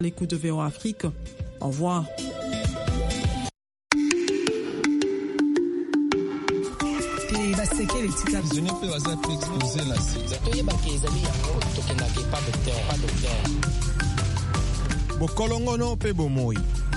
L'écoute de VOA Afrique. Au revoir. Bokolongono pe bomoi.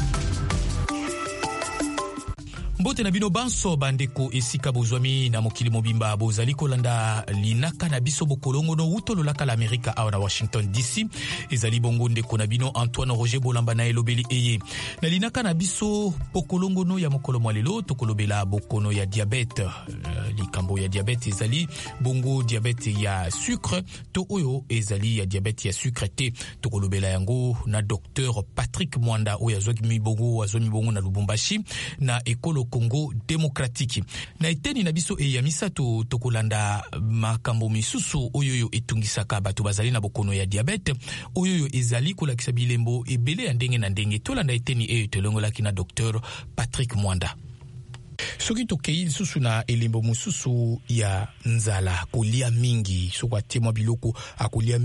Mbote na bino banso bandeko esika bozwami na mokili mobimba bozali kolanda linaka na biso bokolongono utololaka l'Amerika awa na Washington DC. Ezali bongo ndeko na bino Antoine Roger Bolamba na elobeli eye. Na linaka na biso bokolongono ya mokolo mwalelo tokolobela bokono ya diabete. Likambo ya diabete ezali bongo diabete ya sucre to oyo ezali ya diabete ya sucre te. Tokolobela yango na Dr Patrick Mwanda oyo azwaki bongo na Lubumbashi na ekolo Congo démocratique. Na eteni na biso ya misato tokolanda makambo misusu oyoyo etungisaka bato bazali na bokono ya diabete oyoyo ezali kolakisa bilembo ebele ya ndenge na ndenge. Tolanda eteni tolongolaki na Dr Patrick Mwanda. Soki tokei lisusu na elembo mosusu ya nzala kolia mingi soko atemwa biloko akolia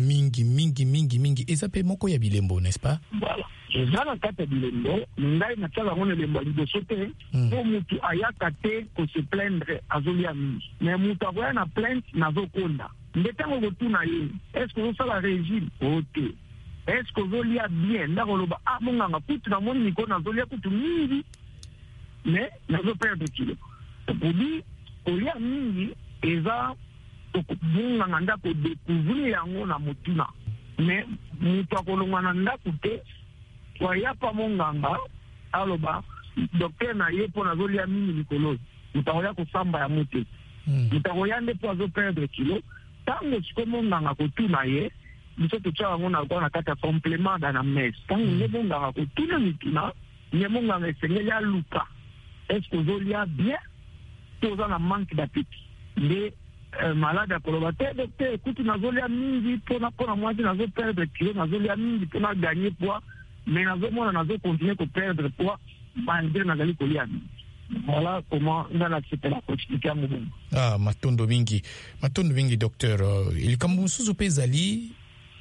mingi eza pe moko ya bilembo, n'est-ce pas? Voilà. Eza na kata bilembo ngai na tsala ngone lembo liboso te po mutu ayaka te ko se plaindre azolia mingi mais mutu akoya na plainte nazokonda ndetango kotuna ye est-ce que osala régime ote est-ce que ozolia bien ndakoloba monganga kutu na moni niko nazolia kutu mingi mais nazo perdre kilo podi olia mingi eza okubunga ndako découvrir yango na mutuna mais mutu akolongwa na ndako te waya pa monganga aloba docteur na ye po nazolia mingi likolo mutakoya kosamba ya mote mutakoya nde po azo perdre kilo tango siko monganga kotuna ye biso totyaka yango na kati ya complément d'anamnèse tango nde monganga kotuna mituna nde monganga esengeli aluka est-ce que ozolia bien to oza na manque d'appétit nde malade akoloba te docteur ekuti nazolia mingi mpona mwasi nazo perdre kilo nazolia mingi mpona gagner poids mais nazomona nazocontinue koperdre poids malgré nazali kolia mingi. Voilà comment on accepté la expliquer yango bongo. Matondo mingi docteur. Likambo mosusu mpe ezali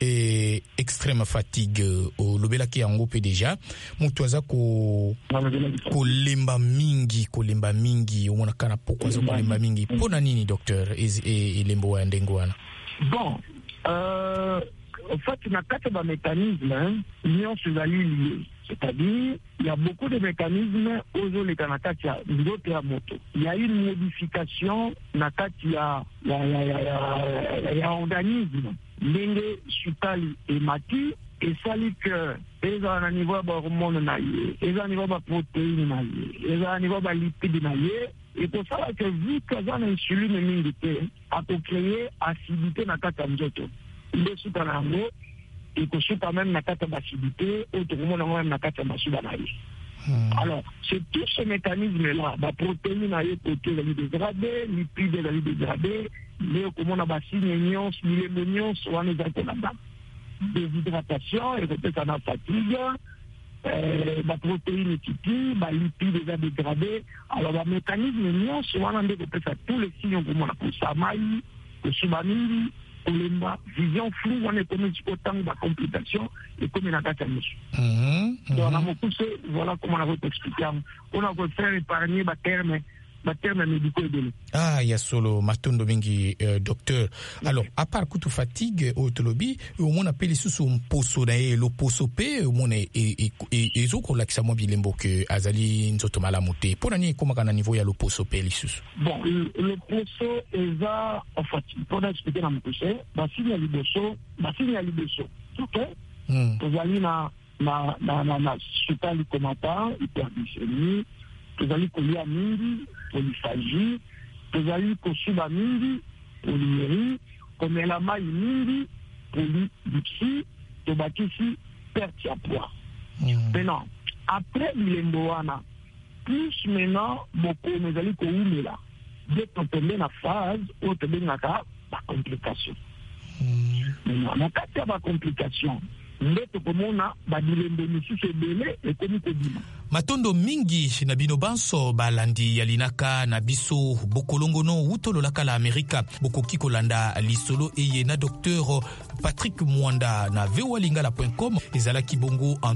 extrême fatigue olobelaki yango pe deja mutu aza kolemba mingi omonaka na poko aza kolemba mingi mpona nini docteur elembo ya ndenge wana? Bon, en fait, il y a quatre mécanismes nyonso ezali liés. C'est-à-dire, il y a beaucoup de mécanismes aux les kanakatia d'autres à moto. Il y a une modification nakatia ya organisme. Ndenge sukali emati esali que eza na niveau ba hormone na ye, eza na niveau ba protéine na ye, eza na niveau ba lipide na ye. Et pour ça que vu que ça na insuline mingi te, a créer acidité na kata nzoto. Nde suka na ngo ikosuka même na kata d'acidité ou tout le monde même na kata masuba na ye. Alors, c'est tout ce mécanisme-là, la protéine a été dégradée, lipide a été dégradé, mais comme on a bassiné nions, millémonions, on est dans la déshydratation, et peut-être on a fatigue, la protéine est titi, la lipide est dégradée. Alors, le mécanisme nions, on a peut-être tous les signes comme on a pour Samaï, pour Subamini, vision floue, on est comme autant de complications et comme il a gâté à nous. Donc, on a beaucoup de, voilà comment on a expliqué. On a voulu faire épargner les termes médicaux et de il y a solo matondo mingi docteur. Alors, à part kutu fatigue au tolobi, on appelle sous un poso d'ailleurs, le poso pe, on est et zoko lakisa mo bilembo que azali nzoto malamuté. Pour nani comment kana niveau ya le poso pe lissus. Bon, le poso eza en fait, pour expliquer na mokuse, basini ya liboso. OK? Tozali na sukali komata, hyperglycémie, tozali kolia mingi, polyphagie, tozali kosuba mingi, polyurie, komela mai mingi, polydipsie, tobakisi perte ya poids. Maintenant, après bilembo wana, plus maintenant, beaucoup nezali koumela, dès qu'on tombe na phase, où tombe na ka, la complication. Maintenant, na kati ya ba complication, nde tokomona badilembe misusu ebele ekomi kobima. Matondo mingi na bino banso balandi ya linaka na biso bokolongono utololaka la Amerika bokoki kolanda lisolo eye na Dr Patrick Mwanda na voalingala.com ezalaki bongo